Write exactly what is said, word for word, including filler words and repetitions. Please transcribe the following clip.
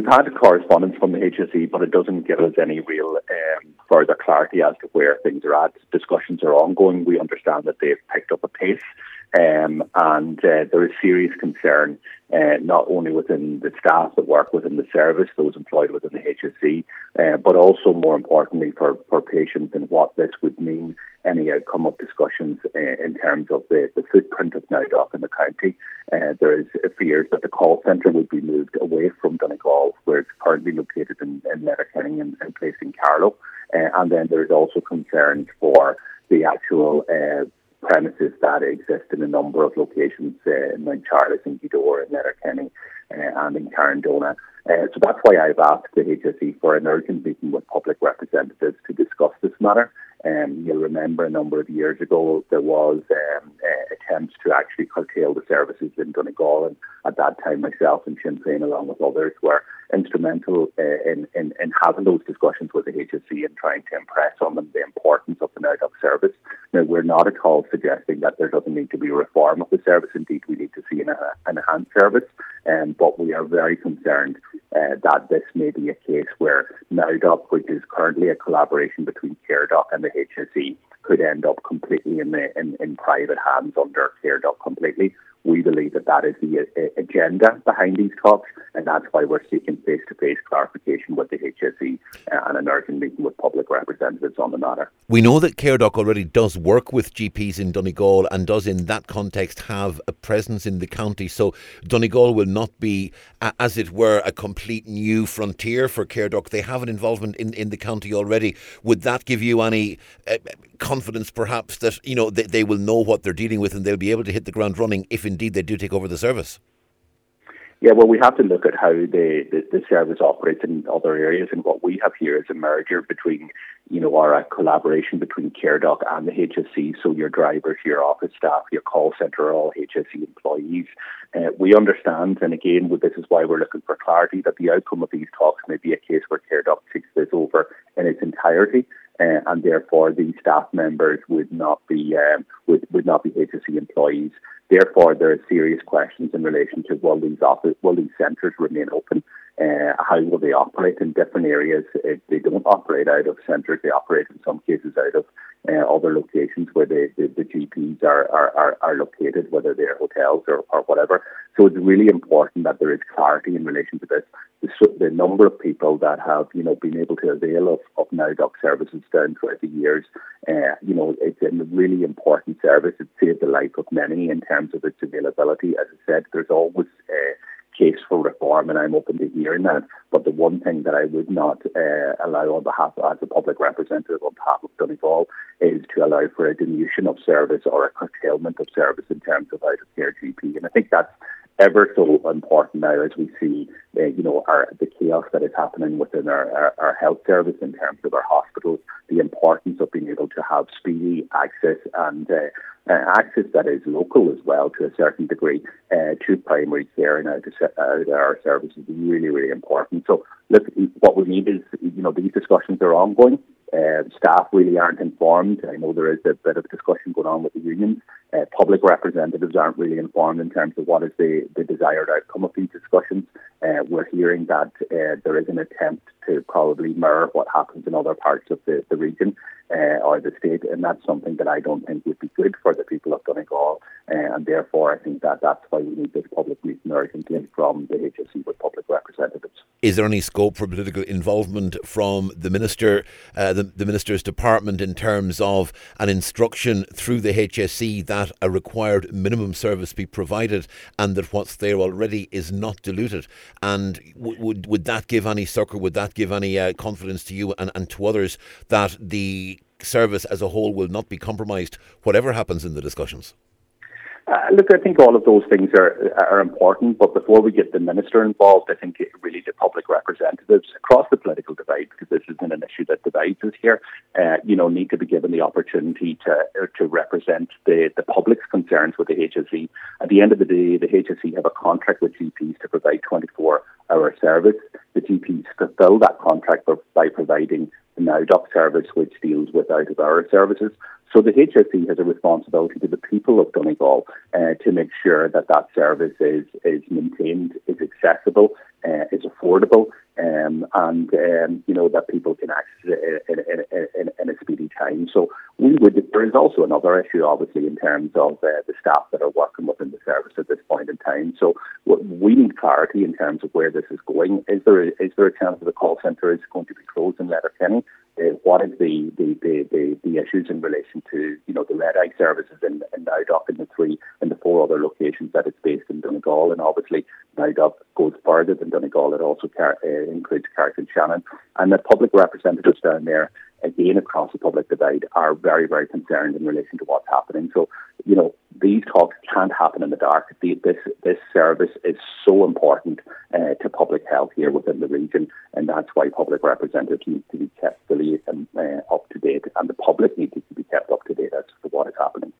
had correspondence from the H S E, but it doesn't give us any real um, further clarity as to where things are at. Discussions are ongoing. We understand that they've picked up a pace, um, and uh, there is serious concern, uh, not only within the staff that work within the service, those employed within the H S E, uh, but also more importantly for, for patients and what this would mean, any outcome of discussions uh, in terms of the, the footprint of NowDoc in the county. Uh, there is fears that the call centre would be moved away from Donegal, where it's currently located in, in Letterkenny and, and placed in Carlow. Uh, and then there's also concerns for the actual uh, premises that exist in a number of locations uh, in Mount Charles, in Gweedore, in Letterkenny, uh, and in Carndona. Uh, so that's why I've asked the H S E for an urgent meeting with public representatives to discuss this matter. Um, you'll remember a number of years ago there was um, uh, attempts to actually curtail the services in Donegal, and at that time myself and Sinn Féin along with others were instrumental uh, in, in, in having those discussions with the H S E and trying to impress on them the importance of the NowDoc service. Now, we're not at all suggesting that there doesn't need to be a reform of the service. Indeed, we need to see an, uh, an enhanced service, um, but we are very concerned uh, that this may be a case where NowDoc, which is currently a collaboration between CareDoc and the H S E, could end up completely in, the, in, in private hands under CareDoc completely. We believe that that is the uh, agenda behind these talks, and that's why we're seeking face-to-face clarification with the H S E uh, and an urgent meeting with public representatives on the matter. We know that CareDoc already does work with G Ps in Donegal and does in that context have a presence in the county, so Donegal will not be, uh, as it were, a complete new frontier for CareDoc. They have an involvement in, in the county already. Would that give you any uh, confidence perhaps that, you know, they, they will know what they're dealing with and they'll be able to hit the ground running if indeed they do take over the service? Yeah, well, we have to look at how the, the, the service operates in other areas, and what we have here is a merger between, you know, or a collaboration between CareDoc and the H S E. So your drivers, your office staff, your call centre are all H S E employees. Uh, we understand, and again, this is why we're looking for clarity, that the outcome of these talks may be a case where CareDoc takes this over in its entirety. Uh, and therefore, the staff members would not be um, would, would not be H S E employees. Therefore, there are serious questions in relation to will these office, will these centres remain open? Uh, how will they operate in different areas? If they don't operate out of centres, they operate in some cases out of uh, other locations where the, the, the G Ps are, are, are, are located, whether they're hotels or, or whatever. So it's really important that there is clarity in relation to this. The, the number of people that have, you know, been able to avail of, of NowDoc services down throughout the years, uh, you know, it's a really important service. It saved the life of many in terms of its availability. As I said, there's always a case for reform, and I'm open to hearing that. But the one thing that I would not uh, allow on behalf of, as a public representative on behalf of Donegal, is to allow for a diminution of service or a curtailment of service in terms of out-of-care G P. And I think that's ever so important now as we see, uh, you know, our, the chaos that is happening within our, our, our health service in terms of our hospitals, the importance of being able to have speedy access and uh, uh, access that is local as well to a certain degree uh, to primary care and out of, out of our services is really, really important. So, look, what we need is, you know, these discussions are ongoing. Uh, staff really aren't informed. I know there is a bit of discussion going on with the unions. Uh, public representatives aren't really informed in terms of what is the, the desired outcome of these discussions. Uh, we're hearing that uh, there is an attempt to probably mirror what happens in other parts of the, the region uh, or the state, and that's something that I don't think would be good for the people of Donegal, uh, and therefore I think that that's why we need this public meeting urgently from the H S E with public representatives. Is there any scope for political involvement from the minister, uh, the, the minister's department, in terms of an instruction through the H S E that a required minimum service be provided and that what's there already is not diluted? And w- would would that give any succour, would that give any uh, confidence to you and, and to others that the service as a whole will not be compromised, whatever happens in the discussions? Uh, look, I think all of those things are are important, but before we get the minister involved, I think it really the public representatives across the political divide, because this isn't an issue that divides us here, uh, you know, need to be given the opportunity to to represent the, the public's concerns with the H S E. At the end of the day, the H S E have a contract with G Ps to provide twenty-four hour service. The G Ps fulfil that contract by providing the NowDoc service, which deals with out-of-hour services. So the H S E has a responsibility to the people of Donegal uh, to make sure that that service is, is maintained, is accessible, uh, is affordable, um, and um, you know that people can access it in, in, in, in a speedy time. So we would. There is also another issue, obviously, in terms of uh, the staff that are working within the service at this point in time. So we need clarity in terms of where this is going. Is there a, is there a chance that the call centre is going to be closed in Letterkenny? Uh, what is the the, the, the the issues in relation to you know the red eye services in, in Nowdock and the three and the four other locations that it's based in Donegal, and obviously Nowdock goes further than Donegal. It also car- uh, includes Carrick and Shannon, and the public representatives down there, again across the public divide, are very very concerned in relation to what's happening. So you know these talks can't happen in the dark. The, this this service is so important uh, to public health here within the region, and that's why public representatives need to be kept fully um, uh, up to date, and the public need to be kept up to date as to what is happening.